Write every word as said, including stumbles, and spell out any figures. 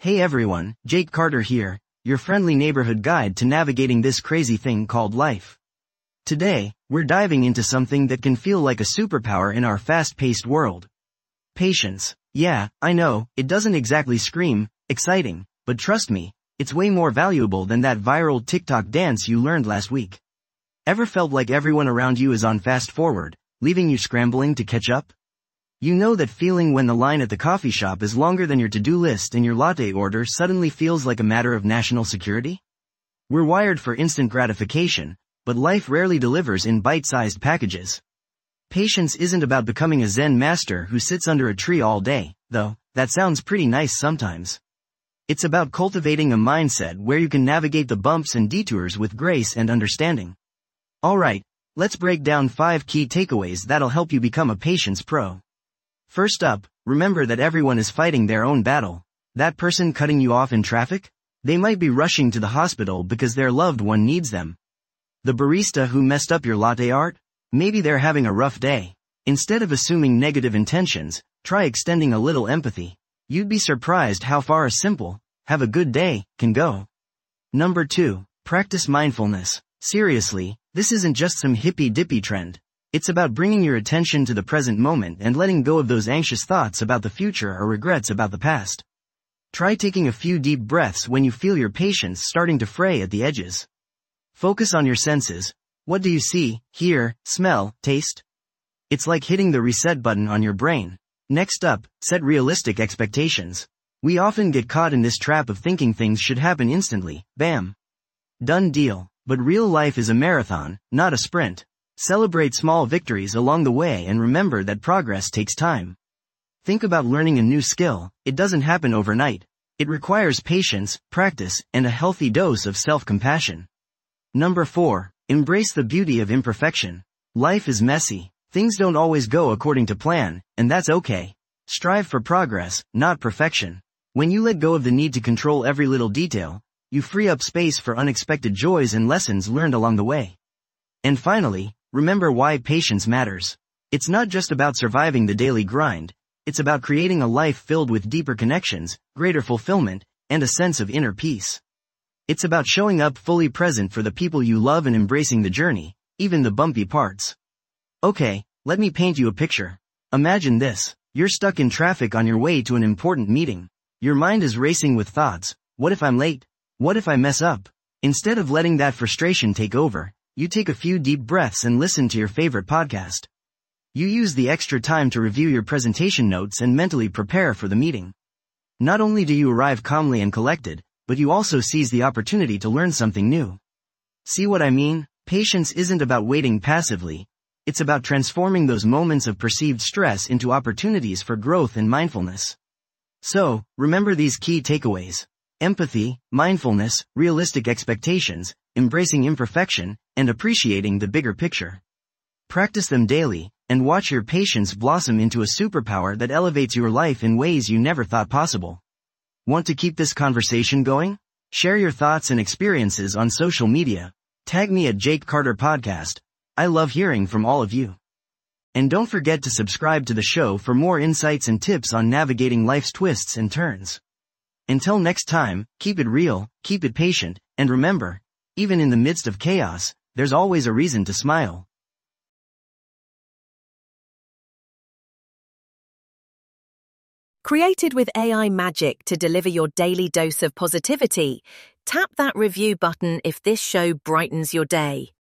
Hey everyone, Jake Carter here, your friendly neighborhood guide to navigating this crazy thing called life. Today, we're diving into something that can feel like a superpower in our fast-paced world. Patience. Yeah, I know, it doesn't exactly scream exciting, but trust me, it's way more valuable than that viral TikTok dance you learned last week. Ever felt like everyone around you is on fast forward, leaving you scrambling to catch up? You know that feeling when the line at the coffee shop is longer than your to-do list and your latte order suddenly feels like a matter of national security? We're wired for instant gratification, but life rarely delivers in bite-sized packages. Patience isn't about becoming a Zen master who sits under a tree all day, though that sounds pretty nice sometimes. It's about cultivating a mindset where you can navigate the bumps and detours with grace and understanding. Alright, let's break down five key takeaways that'll help you become a patience pro. First up, remember that everyone is fighting their own battle. That person cutting you off in traffic? They might be rushing to the hospital because their loved one needs them. The barista who messed up your latte art? Maybe they're having a rough day. Instead of assuming negative intentions, try extending a little empathy. You'd be surprised how far a simple, "have a good day," can go. Number two, practice mindfulness. Seriously, this isn't just some hippy-dippy trend. It's about bringing your attention to the present moment and letting go of those anxious thoughts about the future or regrets about the past. Try taking a few deep breaths when you feel your patience starting to fray at the edges. Focus on your senses. What do you see, hear, smell, taste? It's like hitting the reset button on your brain. Next up, set realistic expectations. We often get caught in this trap of thinking things should happen instantly, bam. Done deal. But real life is a marathon, not a sprint. Celebrate small victories along the way and remember that progress takes time. Think about learning a new skill. It doesn't happen overnight. It requires patience, practice, and a healthy dose of self-compassion. Number four, embrace the beauty of imperfection. Life is messy. Things don't always go according to plan, and that's okay. Strive for progress, not perfection. When you let go of the need to control every little detail, you free up space for unexpected joys and lessons learned along the way. And finally, remember why patience matters. It's not just about surviving the daily grind, it's about creating a life filled with deeper connections, greater fulfillment, and a sense of inner peace. It's about showing up fully present for the people you love and embracing the journey, even the bumpy parts. Okay, let me paint you a picture. Imagine this. You're stuck in traffic on your way to an important meeting. Your mind is racing with thoughts. What if I'm late? What if I mess up? Instead of letting that frustration take over, you take a few deep breaths and listen to your favorite podcast. You use the extra time to review your presentation notes and mentally prepare for the meeting. Not only do you arrive calmly and collected, but you also seize the opportunity to learn something new. See what I mean? Patience isn't about waiting passively. It's about transforming those moments of perceived stress into opportunities for growth and mindfulness. So, remember these key takeaways. Empathy, mindfulness, realistic expectations, embracing imperfection, and appreciating the bigger picture. Practice them daily, and watch your patience blossom into a superpower that elevates your life in ways you never thought possible. Want to keep this conversation going? Share your thoughts and experiences on social media. Tag me at Jake Carter Podcast. I love hearing from all of you. And don't forget to subscribe to the show for more insights and tips on navigating life's twists and turns. Until next time, keep it real, keep it patient, and remember, even in the midst of chaos, there's always a reason to smile. Created with A I magic to deliver your daily dose of positivity, tap that review button if this show brightens your day.